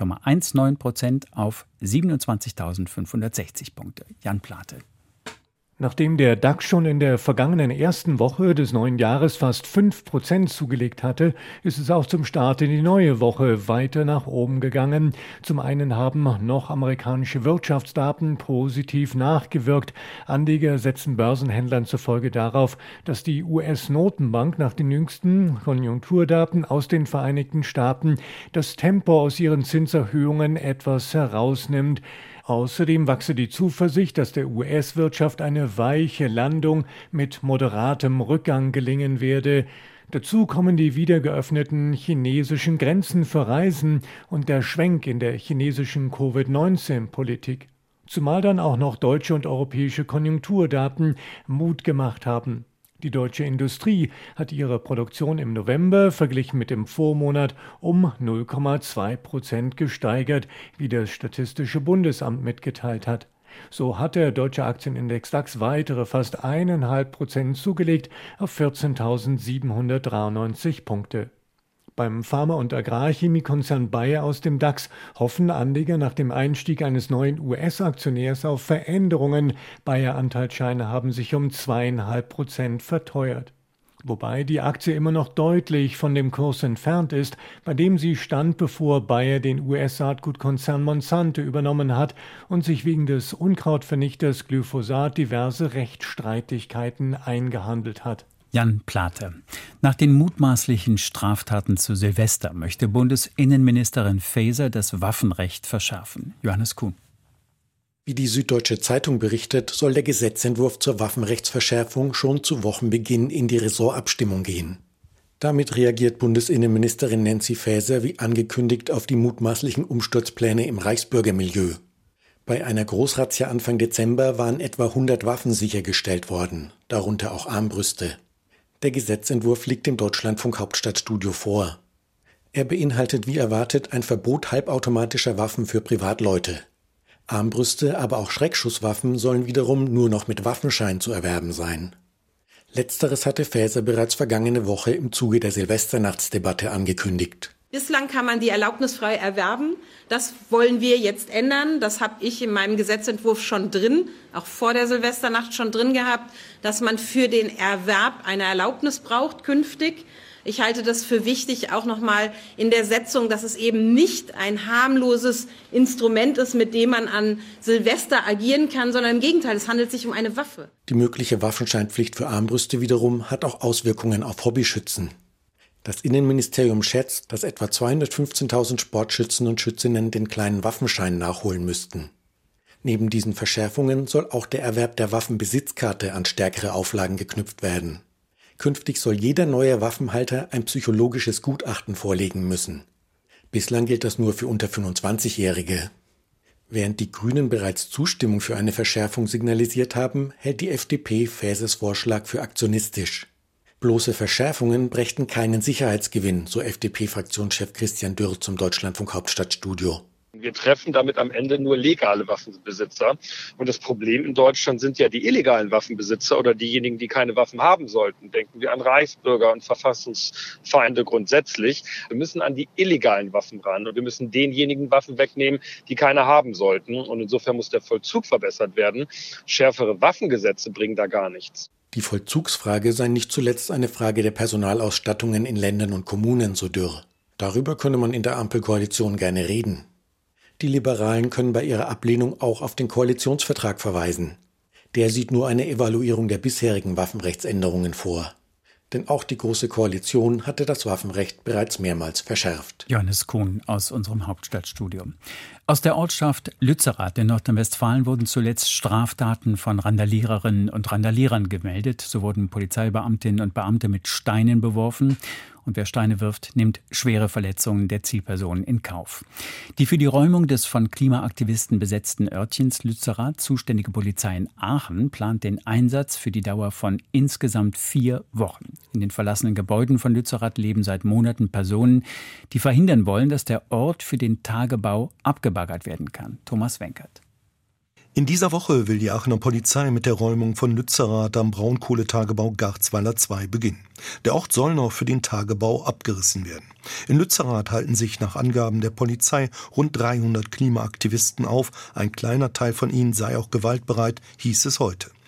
Speaker 1: 2,19% auf 27.560 Punkte. Jan Plate.
Speaker 20: Nachdem der DAX schon in der vergangenen ersten Woche des neuen Jahres fast 5% zugelegt hatte, ist es auch zum Start in die neue Woche weiter nach oben gegangen. Zum einen haben noch amerikanische Wirtschaftsdaten positiv nachgewirkt. Anleger setzen Börsenhändlern zufolge darauf, dass die US-Notenbank nach den jüngsten Konjunkturdaten aus den Vereinigten Staaten das Tempo aus ihren Zinserhöhungen etwas herausnimmt. Außerdem wachse die Zuversicht, dass der US-Wirtschaft eine weiche Landung mit moderatem Rückgang gelingen werde. Dazu kommen die wieder geöffneten chinesischen Grenzen für Reisen und der Schwenk in der chinesischen Covid-19-Politik. Zumal dann auch noch deutsche und europäische Konjunkturdaten Mut gemacht haben. Die deutsche Industrie hat ihre Produktion im November verglichen mit dem Vormonat um 0,2% gesteigert, wie das Statistische Bundesamt mitgeteilt hat. So hat der deutsche Aktienindex DAX weitere fast 1,5% zugelegt auf 14.793 Punkte. Beim Pharma- und Agrarchemiekonzern Bayer aus dem DAX hoffen Anleger nach dem Einstieg eines neuen US-Aktionärs auf Veränderungen. Bayer-Anteilsscheine haben sich um 2,5% verteuert. Wobei die Aktie immer noch deutlich von dem Kurs entfernt ist, bei dem sie stand, bevor Bayer den US-Saatgutkonzern Monsanto übernommen hat und sich wegen des Unkrautvernichters Glyphosat diverse Rechtsstreitigkeiten eingehandelt hat.
Speaker 1: Jan Plate. Nach den mutmaßlichen Straftaten zu Silvester möchte Bundesinnenministerin Faeser das Waffenrecht verschärfen. Johannes Kuhn.
Speaker 21: Wie die Süddeutsche Zeitung berichtet, soll der Gesetzentwurf zur Waffenrechtsverschärfung schon zu Wochenbeginn in die Ressortabstimmung gehen. Damit reagiert Bundesinnenministerin Nancy Faeser wie angekündigt auf die mutmaßlichen Umsturzpläne im Reichsbürgermilieu. Bei einer Großrazzia Anfang Dezember waren etwa 100 Waffen sichergestellt worden, darunter auch Armbrüste. Der Gesetzentwurf liegt dem Deutschlandfunk Hauptstadtstudio vor. Er beinhaltet wie erwartet ein Verbot halbautomatischer Waffen für Privatleute. Armbrüste, aber auch Schreckschusswaffen sollen wiederum nur noch mit Waffenschein zu erwerben sein. Letzteres hatte Faeser bereits vergangene Woche im Zuge der Silvesternachtsdebatte angekündigt.
Speaker 22: Bislang kann man die erlaubnisfrei erwerben. Das wollen wir jetzt ändern. Das habe ich in meinem Gesetzentwurf schon drin, auch vor der Silvesternacht schon drin gehabt, dass man für den Erwerb eine Erlaubnis braucht künftig. Ich halte das für wichtig, auch nochmal in der Setzung, dass es eben nicht ein harmloses Instrument ist, mit dem man an Silvester agieren kann, sondern im Gegenteil, es handelt sich um eine Waffe.
Speaker 21: Die mögliche Waffenscheinpflicht für Armbrüste wiederum hat auch Auswirkungen auf Hobbyschützen. Das Innenministerium schätzt, dass etwa 215.000 Sportschützen und Schützinnen den kleinen Waffenschein nachholen müssten. Neben diesen Verschärfungen soll auch der Erwerb der Waffenbesitzkarte an stärkere Auflagen geknüpft werden. Künftig soll jeder neue Waffenhalter ein psychologisches Gutachten vorlegen müssen. Bislang gilt das nur für unter 25-Jährige. Während die Grünen bereits Zustimmung für eine Verschärfung signalisiert haben, hält die FDP Faesers Vorschlag für aktionistisch. Bloße Verschärfungen brächten keinen Sicherheitsgewinn, so FDP-Fraktionschef Christian Dürr zum Deutschlandfunk Hauptstadtstudio.
Speaker 23: Wir treffen damit am Ende nur legale Waffenbesitzer. Und das Problem in Deutschland sind ja die illegalen Waffenbesitzer oder diejenigen, die keine Waffen haben sollten. Denken wir an Reichsbürger und Verfassungsfeinde grundsätzlich. Wir müssen an die illegalen Waffen ran und wir müssen denjenigen Waffen wegnehmen, die keine haben sollten. Und insofern muss der Vollzug verbessert werden. Schärfere Waffengesetze bringen da gar nichts.
Speaker 21: Die Vollzugsfrage sei nicht zuletzt eine Frage der Personalausstattungen in Ländern und Kommunen, so Dürr. Darüber könne man in der Ampelkoalition gerne reden. Die Liberalen können bei ihrer Ablehnung auch auf den Koalitionsvertrag verweisen. Der sieht nur eine Evaluierung der bisherigen Waffenrechtsänderungen vor. Denn auch die Große Koalition hatte das Waffenrecht bereits mehrmals verschärft.
Speaker 1: Johannes Kuhn aus unserem Hauptstadtstudio. Aus der Ortschaft Lützerath in Nordrhein-Westfalen wurden zuletzt Straftaten von Randaliererinnen und Randalierern gemeldet. So wurden Polizeibeamtinnen und Beamte mit Steinen beworfen. Und wer Steine wirft, nimmt schwere Verletzungen der Zielpersonen in Kauf. Die für die Räumung des von Klimaaktivisten besetzten Örtchens Lützerath zuständige Polizei in Aachen plant den Einsatz für die Dauer von insgesamt 4 Wochen. In den verlassenen Gebäuden von Lützerath leben seit Monaten Personen, die verhindern wollen, dass der Ort für den Tagebau abgebaggert werden kann. Thomas Wenkert.
Speaker 24: In dieser Woche will die Aachener Polizei mit der Räumung von Lützerath am Braunkohletagebau Garzweiler 2 beginnen. Der Ort soll noch für den Tagebau abgerissen werden. In Lützerath halten sich nach Angaben der Polizei rund 300 Klimaaktivisten auf. Ein kleiner Teil von ihnen sei auch gewaltbereit, hieß es heute.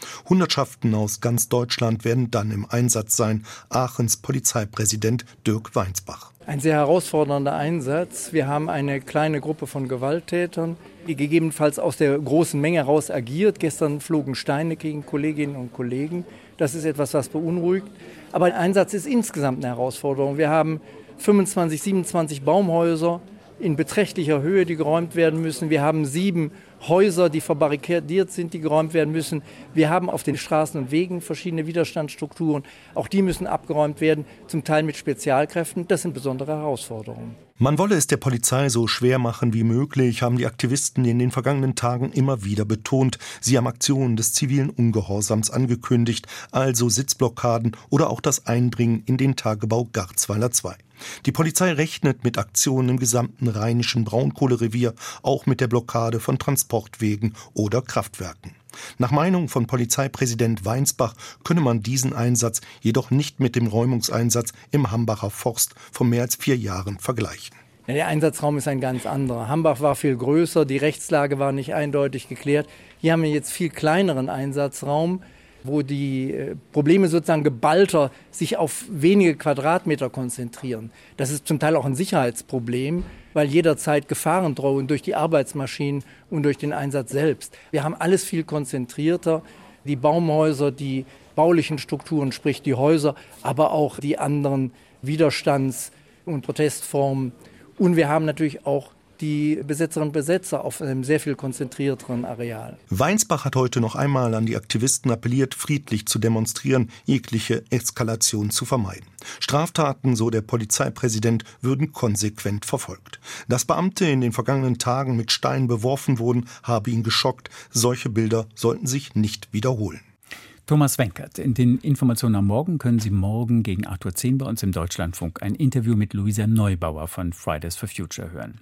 Speaker 24: Hundertschaften aus ganz Deutschland werden dann im Einsatz sein. Aachens Polizeipräsident Dirk Weinsbach.
Speaker 2: Ein sehr herausfordernder Einsatz. Wir haben eine kleine Gruppe von Gewalttätern, die gegebenenfalls aus der großen Menge heraus agiert. Gestern flogen Steine gegen Kolleginnen und Kollegen. Das ist etwas, was beunruhigt. Aber der Einsatz ist insgesamt eine Herausforderung. Wir haben 25, 27 Baumhäuser in beträchtlicher Höhe, die geräumt werden müssen. Wir haben 7 Häuser, die verbarrikadiert sind, die geräumt werden müssen. Wir haben auf den Straßen und Wegen verschiedene Widerstandsstrukturen. Auch die müssen abgeräumt werden, zum Teil mit Spezialkräften. Das sind besondere Herausforderungen.
Speaker 24: Man wolle es der Polizei so schwer machen wie möglich, haben die Aktivisten in den vergangenen Tagen immer wieder betont. Sie haben Aktionen des zivilen Ungehorsams angekündigt, also Sitzblockaden oder auch das Eindringen in den Tagebau Garzweiler 2. Die Polizei rechnet mit Aktionen im gesamten rheinischen Braunkohlerevier, auch mit der Blockade von Transportwegen oder Kraftwerken. Nach Meinung von Polizeipräsident Weinsbach könne man diesen Einsatz jedoch nicht mit dem Räumungseinsatz im Hambacher Forst vor mehr als 4 Jahren vergleichen.
Speaker 2: Ja, der Einsatzraum ist ein ganz anderer. Hambach war viel größer, die Rechtslage war nicht eindeutig geklärt. Hier haben wir jetzt viel kleineren Einsatzraum, wo die Probleme sozusagen geballter sich auf wenige Quadratmeter konzentrieren. Das ist zum Teil auch ein Sicherheitsproblem, weil jederzeit Gefahren drohen durch die Arbeitsmaschinen und durch den Einsatz selbst. Wir haben alles viel konzentrierter. Die Baumhäuser, die baulichen Strukturen, sprich die Häuser, aber auch die anderen Widerstands- und Protestformen. Und wir haben natürlich auch die Besetzerinnen und Besetzer auf einem sehr viel konzentrierteren Areal.
Speaker 24: Weinsbach hat heute noch einmal an die Aktivisten appelliert, friedlich zu demonstrieren, jegliche Eskalation zu vermeiden. Straftaten, so der Polizeipräsident, würden konsequent verfolgt. Dass Beamte in den vergangenen Tagen mit Steinen beworfen wurden, habe ihn geschockt. Solche Bilder sollten sich nicht wiederholen.
Speaker 1: Thomas Wenkert, in den Informationen am Morgen können Sie morgen gegen 8.10 Uhr bei uns im Deutschlandfunk ein Interview mit Luisa Neubauer von Fridays for Future hören.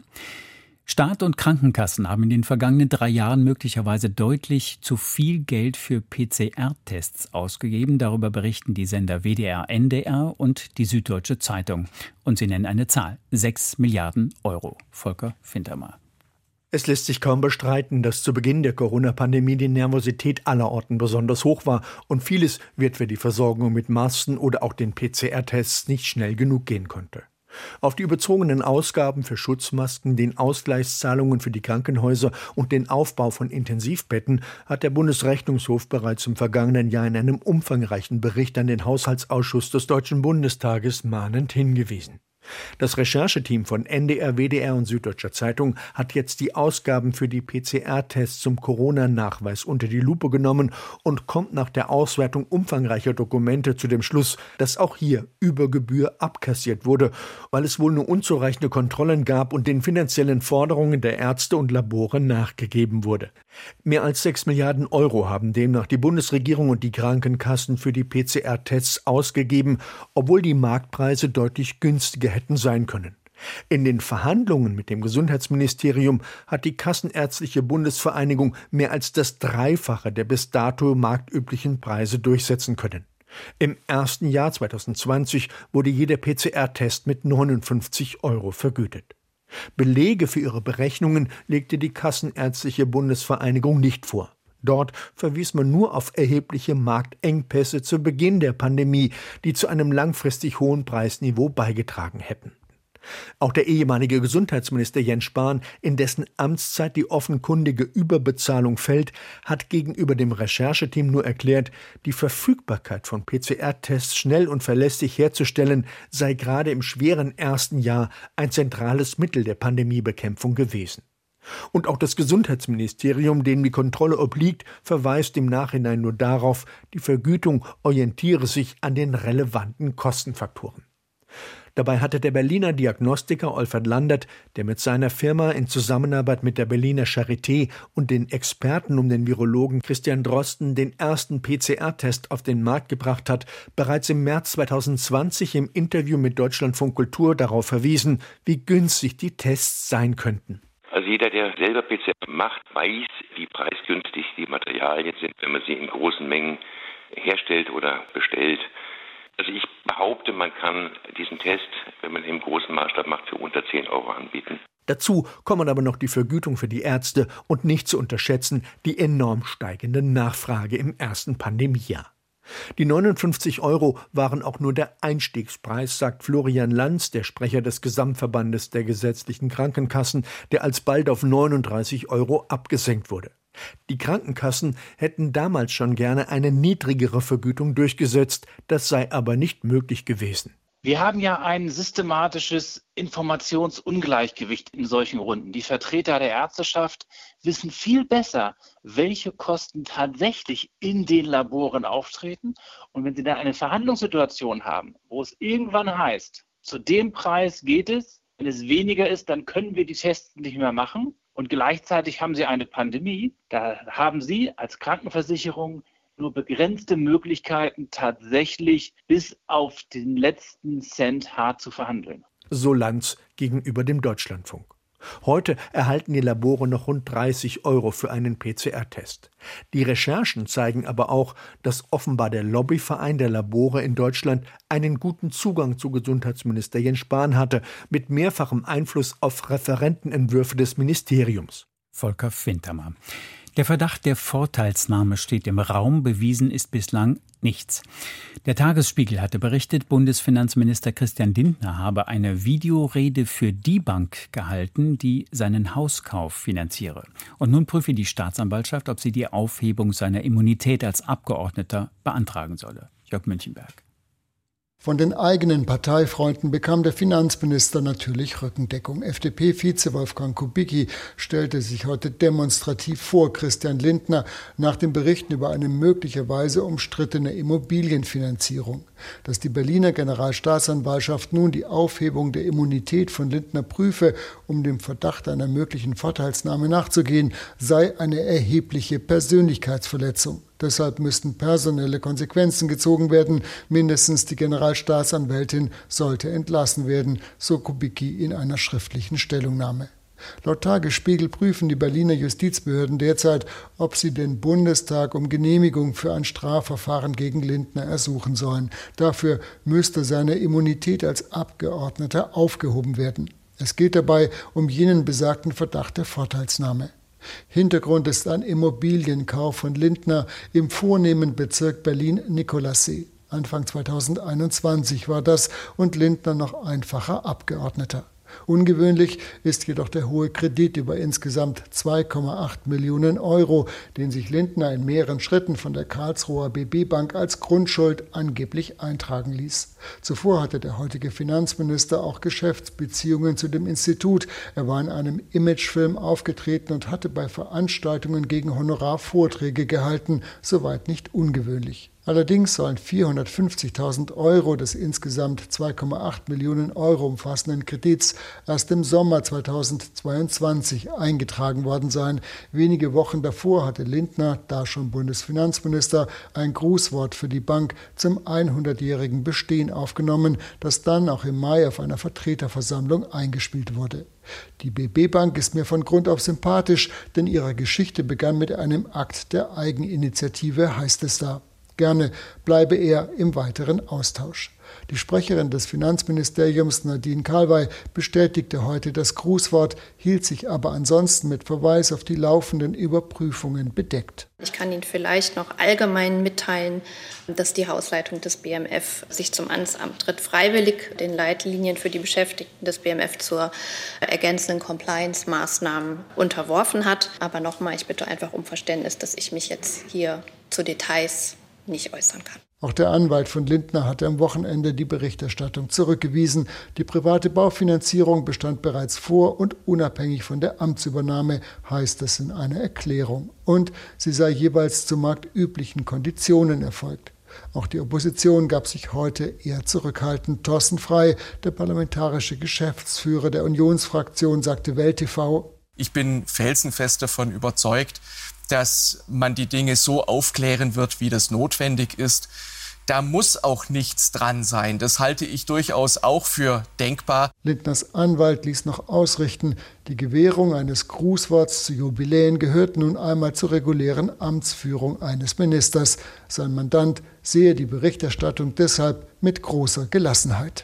Speaker 1: Staat und Krankenkassen haben in den vergangenen 3 Jahren möglicherweise deutlich zu viel Geld für PCR-Tests ausgegeben. Darüber berichten die Sender WDR, NDR und die Süddeutsche Zeitung. Und sie nennen eine Zahl: 6 Milliarden Euro. Volker Fintermer.
Speaker 4: Es lässt sich kaum bestreiten, dass zu Beginn der Corona-Pandemie die Nervosität allerorten besonders hoch war und vieles wird für die Versorgung mit Masken oder auch den PCR-Tests nicht schnell genug gehen konnte. Auf die überzogenen Ausgaben für Schutzmasken, den Ausgleichszahlungen für die Krankenhäuser und den Aufbau von Intensivbetten hat der Bundesrechnungshof bereits im vergangenen Jahr in einem umfangreichen Bericht an den Haushaltsausschuss des Deutschen Bundestages mahnend hingewiesen. Das Rechercheteam von NDR, WDR und Süddeutscher Zeitung hat jetzt die Ausgaben für die PCR-Tests zum Corona-Nachweis unter die Lupe genommen und kommt nach der Auswertung umfangreicher Dokumente zu dem Schluss, dass auch hier über Gebühr abkassiert wurde, weil es wohl nur unzureichende Kontrollen gab und den finanziellen Forderungen der Ärzte und Labore nachgegeben wurde. Mehr als 6 Milliarden Euro haben demnach die Bundesregierung und die Krankenkassen für die PCR-Tests ausgegeben, obwohl die Marktpreise deutlich günstiger hätten sein können. In den Verhandlungen mit dem Gesundheitsministerium hat die Kassenärztliche Bundesvereinigung mehr als das Dreifache der bis dato marktüblichen Preise durchsetzen können. Im ersten Jahr 2020 wurde jeder PCR-Test mit 59 Euro vergütet. Belege für ihre Berechnungen legte die Kassenärztliche Bundesvereinigung nicht vor. Dort verwies man nur auf erhebliche Marktengpässe zu Beginn der Pandemie, die zu einem langfristig hohen Preisniveau beigetragen hätten. Auch der ehemalige Gesundheitsminister Jens Spahn, in dessen Amtszeit die offenkundige Überbezahlung fällt, hat gegenüber dem Rechercheteam nur erklärt, die Verfügbarkeit von PCR-Tests schnell und verlässlich herzustellen, sei gerade im schweren ersten Jahr ein zentrales Mittel der Pandemiebekämpfung gewesen. Und auch das Gesundheitsministerium, dem die Kontrolle obliegt, verweist im Nachhinein nur darauf, die Vergütung orientiere sich an den relevanten Kostenfaktoren. Dabei hatte der Berliner Diagnostiker Olfert Landert, der mit seiner Firma in Zusammenarbeit mit der Berliner Charité und den Experten um den Virologen Christian Drosten den ersten PCR-Test auf den Markt gebracht hat, bereits im März 2020 im Interview mit Deutschlandfunk Kultur darauf verwiesen, wie günstig die Tests sein könnten.
Speaker 5: Also jeder, der selber PCR macht, weiß, wie preisgünstig die Materialien sind, wenn man sie in großen Mengen herstellt oder bestellt. Also ich behaupte, man kann diesen Test, wenn man im großen Maßstab macht, für unter 10 Euro anbieten.
Speaker 4: Dazu kommen aber noch die Vergütung für die Ärzte und nicht zu unterschätzen die enorm steigende Nachfrage im ersten Pandemiejahr. Die 59 € waren auch nur der Einstiegspreis, sagt Florian Lanz, der Sprecher des Gesamtverbandes der gesetzlichen Krankenkassen, der alsbald auf 39 € abgesenkt wurde. Die Krankenkassen hätten damals schon gerne eine niedrigere Vergütung durchgesetzt, das sei aber nicht möglich gewesen.
Speaker 3: Wir haben ja ein systematisches Informationsungleichgewicht in solchen Runden. Die Vertreter der Ärzteschaft wissen viel besser, welche Kosten tatsächlich in den Laboren auftreten. Und wenn sie dann eine Verhandlungssituation haben, wo es irgendwann heißt, zu dem Preis geht es, wenn es weniger ist, dann können wir die Tests nicht mehr machen. Und gleichzeitig haben sie eine Pandemie, da haben sie als Krankenversicherung nur begrenzte Möglichkeiten, tatsächlich bis auf den letzten Cent hart zu verhandeln.
Speaker 4: So Lanz gegenüber dem Deutschlandfunk. Heute erhalten die Labore noch rund 30 € für einen PCR-Test. Die Recherchen zeigen aber auch, dass offenbar der Lobbyverein der Labore in Deutschland einen guten Zugang zu Gesundheitsminister Jens Spahn hatte, mit mehrfachem Einfluss auf Referentenentwürfe des Ministeriums.
Speaker 1: Volker Fintermer. Der Verdacht der Vorteilsnahme steht im Raum, bewiesen ist bislang nichts. Der Tagesspiegel hatte berichtet, Bundesfinanzminister Christian Lindner habe eine Videorede für die Bank gehalten, die seinen Hauskauf finanziere. Und nun prüfe die Staatsanwaltschaft, ob sie die Aufhebung seiner Immunität als Abgeordneter beantragen solle. Jörg Münchenberg.
Speaker 6: Von den eigenen Parteifreunden bekam der Finanzminister natürlich Rückendeckung. FDP-Vize Wolfgang Kubicki stellte sich heute demonstrativ vor Christian Lindner nach den Berichten über eine möglicherweise umstrittene Immobilienfinanzierung. Dass die Berliner Generalstaatsanwaltschaft nun die Aufhebung der Immunität von Lindner prüfe, um dem Verdacht einer möglichen Vorteilsnahme nachzugehen, sei eine erhebliche Persönlichkeitsverletzung. Deshalb müssten personelle Konsequenzen gezogen werden. Mindestens die Generalstaatsanwältin sollte entlassen werden, so Kubicki in einer schriftlichen Stellungnahme. Laut Tagesspiegel prüfen die Berliner Justizbehörden derzeit, ob sie den Bundestag um Genehmigung für ein Strafverfahren gegen Lindner ersuchen sollen. Dafür müsste seine Immunität als Abgeordneter aufgehoben werden. Es geht dabei um jenen besagten Verdacht der Vorteilsnahme. Hintergrund ist ein Immobilienkauf von Lindner im vornehmen Bezirk Berlin-Nikolassee. Anfang 2021 war das und Lindner noch einfacher Abgeordneter. Ungewöhnlich ist jedoch der hohe Kredit über insgesamt 2,8 Millionen €, den sich Lindner in mehreren Schritten von der Karlsruher BB Bank als Grundschuld angeblich eintragen ließ. Zuvor hatte der heutige Finanzminister auch Geschäftsbeziehungen zu dem Institut. Er war in einem Imagefilm aufgetreten und hatte bei Veranstaltungen gegen Honorar Vorträge gehalten, soweit nicht ungewöhnlich. Allerdings sollen 450.000 € des insgesamt 2,8 Millionen € umfassenden Kredits erst im Sommer 2022 eingetragen worden sein. Wenige Wochen davor hatte Lindner, da schon Bundesfinanzminister, ein Grußwort für die Bank zum 100-jährigen Bestehen aufgenommen, das dann auch im Mai auf einer Vertreterversammlung eingespielt wurde. Die BB Bank ist mir von Grund auf sympathisch, denn ihre Geschichte begann mit einem Akt der Eigeninitiative, heißt es da. Gerne bleibe er im weiteren Austausch. Die Sprecherin des Finanzministeriums Nadine Kalwey bestätigte heute das Grußwort, hielt sich aber ansonsten mit Verweis auf die laufenden Überprüfungen bedeckt.
Speaker 7: Ich kann Ihnen vielleicht noch allgemein mitteilen, dass die Hausleitung des BMF sich zum Amtsantritt freiwillig den Leitlinien für die Beschäftigten des BMF zur ergänzenden Compliance-Maßnahmen unterworfen hat. Aber nochmal, ich bitte einfach um Verständnis, dass ich mich jetzt hier zu Details nicht äußern kann.
Speaker 6: Auch der Anwalt von Lindner hatte am Wochenende die Berichterstattung zurückgewiesen. Die private Baufinanzierung bestand bereits vor und unabhängig von der Amtsübernahme, heißt es in einer Erklärung. Und sie sei jeweils zu marktüblichen Konditionen erfolgt. Auch die Opposition gab sich heute eher zurückhaltend. Thorsten Frey, der parlamentarische Geschäftsführer der Unionsfraktion, sagte Welt TV:
Speaker 8: Ich bin felsenfest davon überzeugt, dass man die Dinge so aufklären wird, wie das notwendig ist. Da muss auch nichts dran sein. Das halte ich durchaus auch für denkbar.
Speaker 6: Lindners Anwalt ließ noch ausrichten, die Gewährung eines Grußworts zu Jubiläen gehört nun einmal zur regulären Amtsführung eines Ministers. Sein Mandant sehe die Berichterstattung deshalb mit großer Gelassenheit.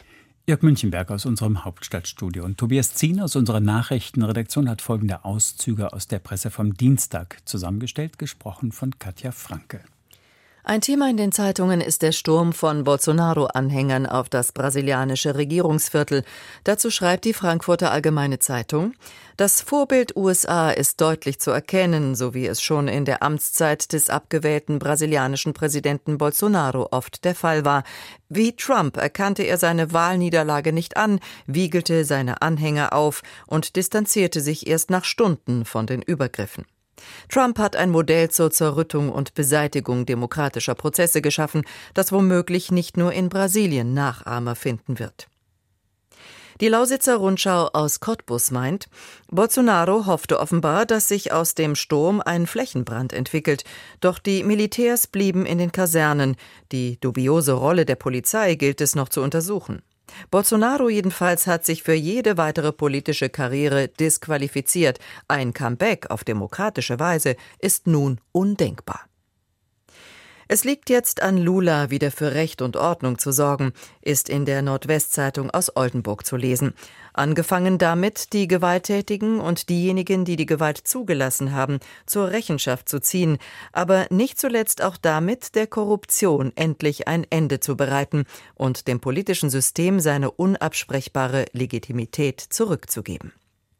Speaker 1: Jörg Münchenberg aus unserem Hauptstadtstudio und Tobias Zien aus unserer Nachrichtenredaktion hat folgende Auszüge aus der Presse vom Dienstag zusammengestellt, gesprochen von Katja Franke.
Speaker 9: Ein Thema in den Zeitungen ist der Sturm von Bolsonaro-Anhängern auf das brasilianische Regierungsviertel. Dazu schreibt die Frankfurter Allgemeine Zeitung: Das Vorbild USA ist deutlich zu erkennen, so wie es schon in der Amtszeit des abgewählten brasilianischen Präsidenten Bolsonaro oft der Fall war. Wie Trump erkannte er seine Wahlniederlage nicht an, wiegelte seine Anhänger auf und distanzierte sich erst nach Stunden von den Übergriffen. Trump hat ein Modell zur Zerrüttung und Beseitigung demokratischer Prozesse geschaffen, das womöglich nicht nur in Brasilien Nachahmer finden wird. Die Lausitzer Rundschau aus Cottbus meint, Bolsonaro hoffte offenbar, dass sich aus dem Sturm ein Flächenbrand entwickelt. Doch die Militärs blieben in den Kasernen. Die dubiose Rolle der Polizei gilt es noch zu untersuchen. Bolsonaro jedenfalls hat sich für jede weitere politische Karriere disqualifiziert. Ein Comeback auf demokratische Weise ist nun undenkbar. Es liegt jetzt an Lula, wieder für Recht und Ordnung zu sorgen, ist in der Nordwestzeitung aus Oldenburg zu lesen. Angefangen damit, die Gewalttätigen und diejenigen, die die Gewalt zugelassen haben, zur Rechenschaft zu ziehen, aber nicht zuletzt auch damit, der Korruption endlich ein Ende zu bereiten und dem politischen System seine unabsprechbare Legitimität zurückzugeben.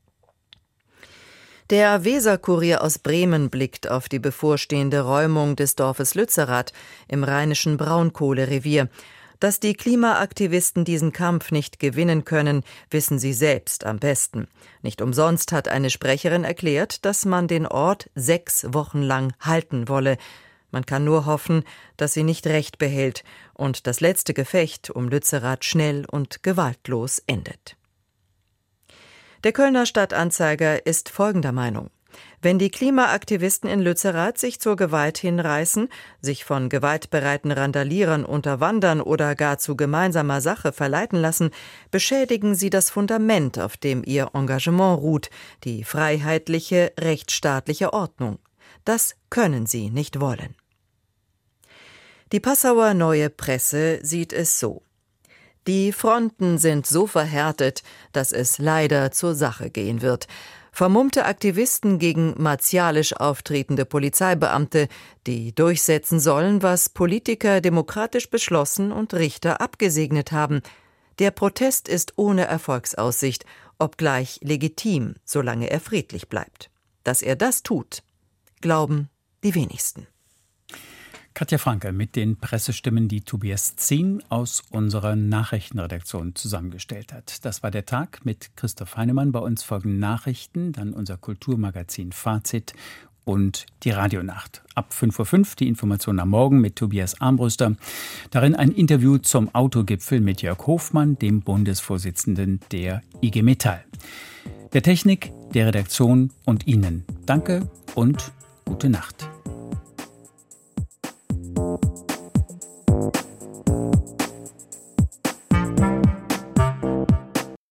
Speaker 9: Der Weserkurier aus Bremen blickt auf die bevorstehende Räumung des Dorfes Lützerath im rheinischen Braunkohlerevier. Dass die Klimaaktivisten diesen Kampf nicht gewinnen können, wissen sie selbst am besten. Nicht umsonst hat eine Sprecherin erklärt, dass man den Ort 6 Wochen lang halten wolle. Man kann nur hoffen, dass sie nicht Recht behält und das letzte Gefecht um Lützerath schnell und gewaltlos endet. Der Kölner Stadtanzeiger ist folgender Meinung: Wenn die Klimaaktivisten in Lützerath sich zur Gewalt hinreißen, sich von gewaltbereiten Randalierern unterwandern oder gar zu gemeinsamer Sache verleiten lassen, beschädigen sie das Fundament, auf dem ihr Engagement ruht, die freiheitliche, rechtsstaatliche Ordnung. Das können sie nicht wollen. Die Passauer Neue Presse sieht es so: Die Fronten sind so verhärtet, dass es leider zur Sache gehen wird. Vermummte Aktivisten gegen martialisch auftretende Polizeibeamte, die durchsetzen sollen, was Politiker demokratisch beschlossen und Richter abgesegnet haben. Der Protest ist ohne Erfolgsaussicht, obgleich legitim, solange er friedlich bleibt. Dass er das tut, glauben die wenigsten.
Speaker 1: Katja Franke mit den Pressestimmen, die Tobias Zien aus unserer Nachrichtenredaktion zusammengestellt hat. Das war der Tag mit Christoph Heinemann. Bei uns folgen Nachrichten, dann unser Kulturmagazin Fazit und die Radionacht. Ab 5:05 Uhr die Information am Morgen mit Tobias Armbruster. Darin ein Interview zum Autogipfel mit Jörg Hofmann, dem Bundesvorsitzenden der IG Metall. Der Technik, der Redaktion und Ihnen danke und gute Nacht.